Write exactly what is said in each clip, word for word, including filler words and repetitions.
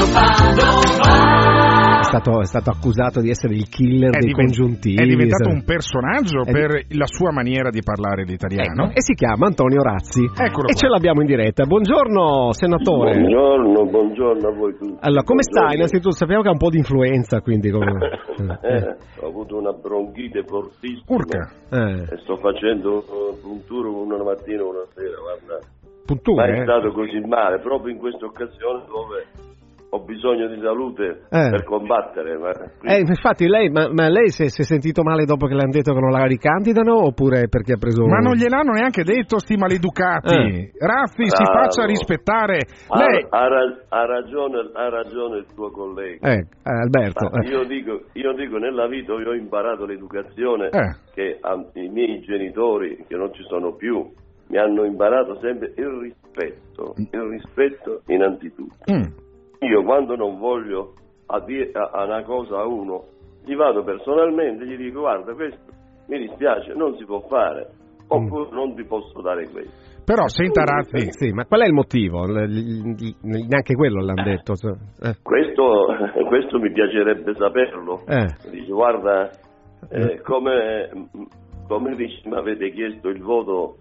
È stato, è stato accusato di essere il killer è dei divent- congiuntivi. È diventato è... un personaggio è... per la sua maniera di parlare l'italiano. Ecco, e si chiama Antonio Razzi. Eccolo e qua. ce l'abbiamo in diretta. Buongiorno senatore. Buongiorno, buongiorno a voi tutti. Allora, come Buongiorno. stai? Innanzitutto sappiamo che ha un po' di influenza, quindi come... eh, ho avuto una bronchite fortissima. Urca. Eh. E sto facendo punture una mattina e una sera, guarda. Punture? Mai stato così male, proprio in questa occasione dove ho bisogno di salute eh. per combattere. Ma... Eh, infatti lei, ma, ma lei si è, si è sentito male dopo che le hanno detto che non la ricandidano, oppure perché ha preso... Ma non gliel'hanno neanche detto sti maleducati. Eh. Razzi, si Bravo. faccia rispettare. Ha, Lei... ha, ra- ha, ragione, ha ragione il tuo collega. Eh, Alberto. Ah, io, dico, io dico, nella vita io ho imparato l'educazione Eh. che a, i miei genitori, che non ci sono più, mi hanno imparato sempre il rispetto, il rispetto innanzitutto. Mm. Io quando non voglio a dire a, a una cosa a uno, gli vado personalmente, gli dico guarda questo mi dispiace, non si può fare, oppure mm. non ti posso dare questo. Però senta Razzi, sì, ma qual è il motivo? L- l- l- neanche quello l'hanno detto. Eh. Questo, questo mi piacerebbe saperlo. Eh. Dice guarda, eh, come, come mi avete chiesto il voto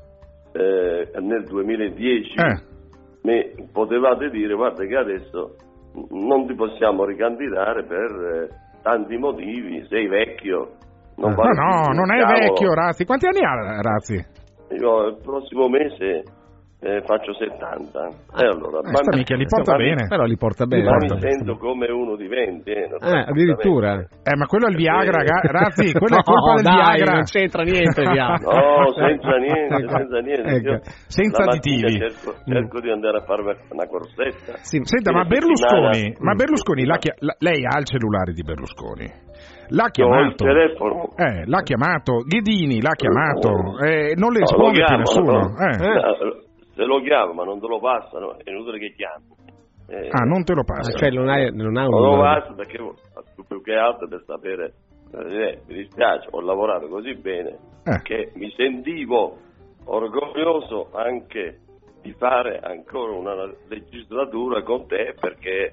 eh, nel duemiladieci, eh. mi potevate dire guarda che adesso non ti possiamo ricandidare per eh, tanti motivi, sei vecchio. Non Ma no, non è cavolo. vecchio Razzi. Quanti anni ha Razzi? Io il prossimo mese eh, faccio settanta. E allora, Eh, sta mica, li porta ma mi- bene. Però li porta bene. Ma porta mi bene. sento come uno di venti. Eh, Eh, addirittura. Eh, ma quello è il Viagra, ga- Razzi, quello No, è colpa del dai, Viagra. non c'entra niente il Viagra. No, senza niente, senza niente. Ecco. Io Senza la mattina additivi. Cerco, cerco di andare a fare una corsetta. Sì, Senta, ma Fine Berlusconi, settimana- ma Berlusconi l'ha chia- la- lei ha il cellulare di Berlusconi? L'ha Io ho il chiamato. telefono. Eh, l'ha chiamato. Ghedini l'ha chiamato. Eh, non le No, risponde lo più chiamo, nessuno. no. Eh. Eh, Se lo chiamo, ma non te lo passano, è inutile che chiami. Eh, Ah, non te lo Ah, passa. cioè non, hai, non ha un... non lo passo perché più che altro per sapere, eh, mi dispiace, ho lavorato così bene Eh. che mi sentivo orgoglioso anche di fare ancora una legislatura con te perché,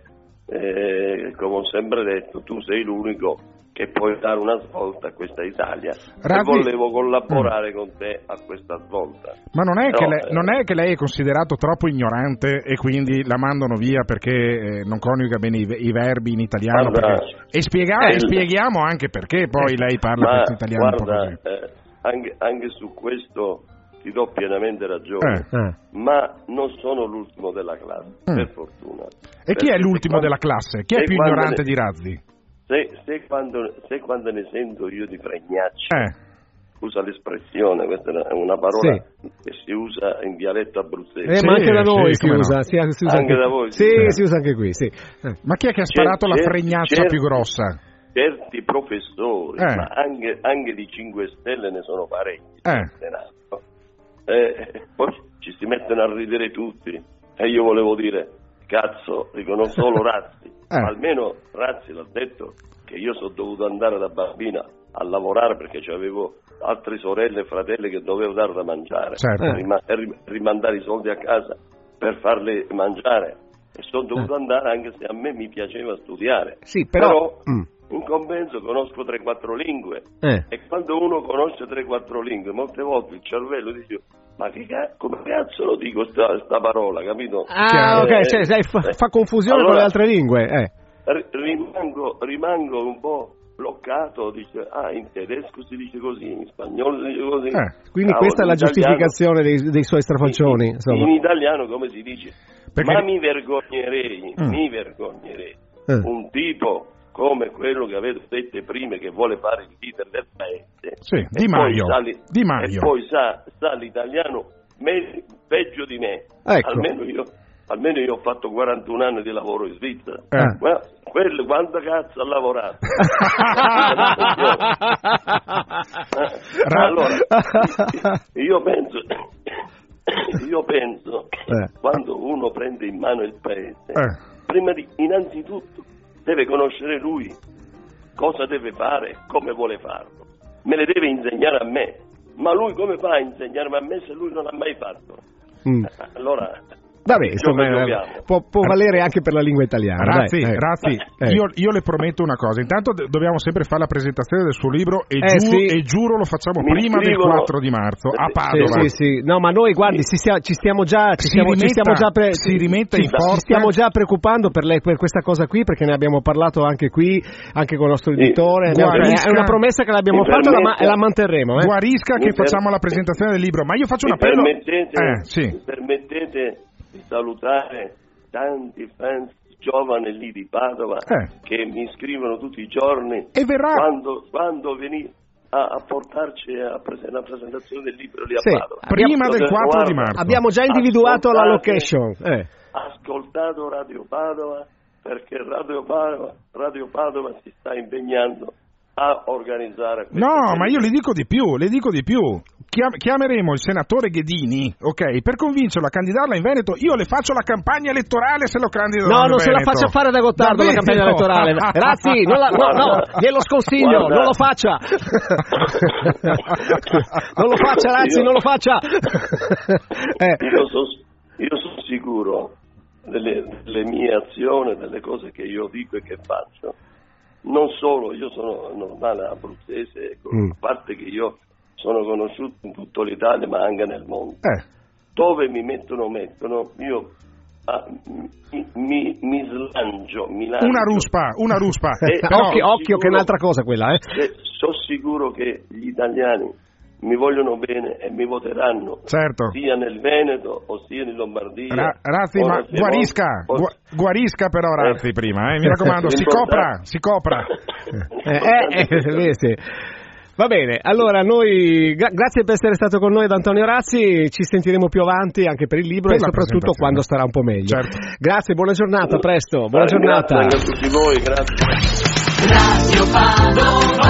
eh, come ho sempre detto, tu sei l'unico che puoi dare una svolta a questa Italia. Razzi- E volevo collaborare con te a questa svolta. Ma non è, Però, che lei, eh, non è che lei è considerato troppo ignorante e quindi la mandano via perché eh, non coniuga bene i, i verbi in italiano? Guarda, perché- E, spiega- eh, e spieghiamo anche perché poi lei parla ma questo italiano un po' guarda, così. eh, anche, anche su questo ti do pienamente ragione, Eh. Eh. ma non sono l'ultimo della classe, Mm. per fortuna. E chi è Perché l'ultimo se della quando- classe? Chi è se più quando ignorante ne- di Razzi? Se, se, quando, se quando ne sento io di fregnacci, Eh. scusa l'espressione, questa è una parola che si usa in dialetto abruzzese. Eh, Sì, ma anche da noi sì, si come usa, no. si, si usa Anche da voi, Sì, sì. si usa anche qui, sì. Eh. Ma chi è che ha sparato la Certi- fregnaccia certi- più grossa? Certi professori, Eh. ma anche, anche di cinque Stelle ne sono parecchi. Eh. nel Senato. Eh, poi ci si mettono a ridere tutti e io volevo dire cazzo, dico non solo Razzi, Eh. almeno Razzi l'ha detto che io sono dovuto andare da bambina a lavorare perché avevo altre sorelle e fratelli che dovevo dare da mangiare, Certo. e rima- e rim- rimandare i soldi a casa per farle mangiare e sono dovuto andare anche se a me mi piaceva studiare. Sì, però... Però Mm. in compenso conosco tre quattro lingue Eh. e quando uno conosce tre quattro lingue molte volte il cervello dice ma che cazzo, come cazzo lo dico sta, sta parola, capito? Ah, Eh, ok, cioè, sai, fa, eh, fa confusione allora, con le altre lingue. Eh. ri- rimango, rimango un po' bloccato, dice ah in tedesco si dice così, in spagnolo si dice così. Eh, Quindi Cavolo, questa è la in italiano- giustificazione dei, dei suoi strafalcioni, in, insomma. in italiano come si dice? Perché- Ma mi vergognerei, Mm. mi vergognerei. Eh. Un tipo come quello che avevo detto prima che vuole fare il leader del paese. Sì, E Di poi Maio. sa li- Di Maio. E poi sa, sa l'italiano me- peggio di me. Ecco. Almeno io almeno io ho fatto quarantuno anni di lavoro in Svizzera. Eh. Ma quello quanto cazzo ha lavorato? Allora, io penso io penso che Eh. quando uno prende in mano il paese, Eh. prima di innanzitutto deve conoscere lui cosa deve fare, come vuole farlo. Me le deve insegnare a me. Ma lui come fa a insegnarmi a me se lui non l'ha mai fatto? Mm. Allora, Vabbè, insomma, può, può valere anche per la lingua italiana. Razzi, dai, eh. Razzi eh. io, io le prometto una cosa. Intanto d- dobbiamo sempre fare la presentazione del suo libro e, eh, giuro, sì. e giuro lo facciamo Mi prima scrivono... del quattro di marzo a Padova. Sì, sì, sì. No, ma noi guardi, ci, stia, ci stiamo già ci si stiamo, rimetta, ci stiamo già pre- si rimetta ci, in forza. ci stiamo già preoccupando per, lei, per questa cosa qui, perché ne abbiamo parlato anche qui, anche con il nostro editore. Sì. È una promessa che l'abbiamo fatta e la, la manterremo. Eh. Guarisca che per... facciamo la presentazione del libro, ma io faccio un mi appello. Permettete, eh, sì. mi permettete di salutare tanti fans giovani lì di Padova eh. che mi scrivono tutti i giorni e verrà quando, quando venite a, a portarci a prese- la presentazione del libro lì a sì. Padova. Prima del quattro guarda, di marzo. Abbiamo già individuato la location. Eh. Ascoltato Radio Padova, perché Radio Padova, Radio Padova si sta impegnando a organizzare questo. No, ma io le dico di più, le dico di più. Chiam- chiameremo il senatore Ghedini, ok, per convincerlo a candidarla in Veneto. Io le faccio la campagna elettorale se lo candido. No, non Veneto. se la faccia fare da Gottardo la campagna elettorale. Razzi, non la, no, no, glielo sconsiglio, Guarda. non lo faccia. Non lo faccia, Razzi, Io- non lo faccia. Eh. Io sono io son sicuro delle, delle mie azioni, delle cose che io dico e che faccio. Non solo, io sono normale abruzzese, Mm. a parte che io sono conosciuto in tutta l'Italia ma anche nel mondo. Eh. Dove mi mettono, mettono, io ah, mi, mi, mi slangio, mi lancio. Una ruspa, una ruspa. Eh, Però- occhio, occhio che è un'altra cosa quella, eh. Sono sicuro che gli italiani mi vogliono bene e mi voteranno, certo. sia nel Veneto o sia in Lombardia. Ra- Razzi, ma Ora, se guarisca, non- gua- guarisca però Razzi Eh. prima, eh, mi raccomando, si copra, si copra. Eh, eh, eh, sì. Va bene, allora noi gra- grazie per essere stato con noi ad Antonio Razzi, ci sentiremo più avanti anche per il libro Per e la soprattutto presentazione. quando starà un po' meglio. Certo. Grazie, buona giornata, a presto, buona Eh, giornata. Grazie anche a tutti voi, grazie. Radio Padova.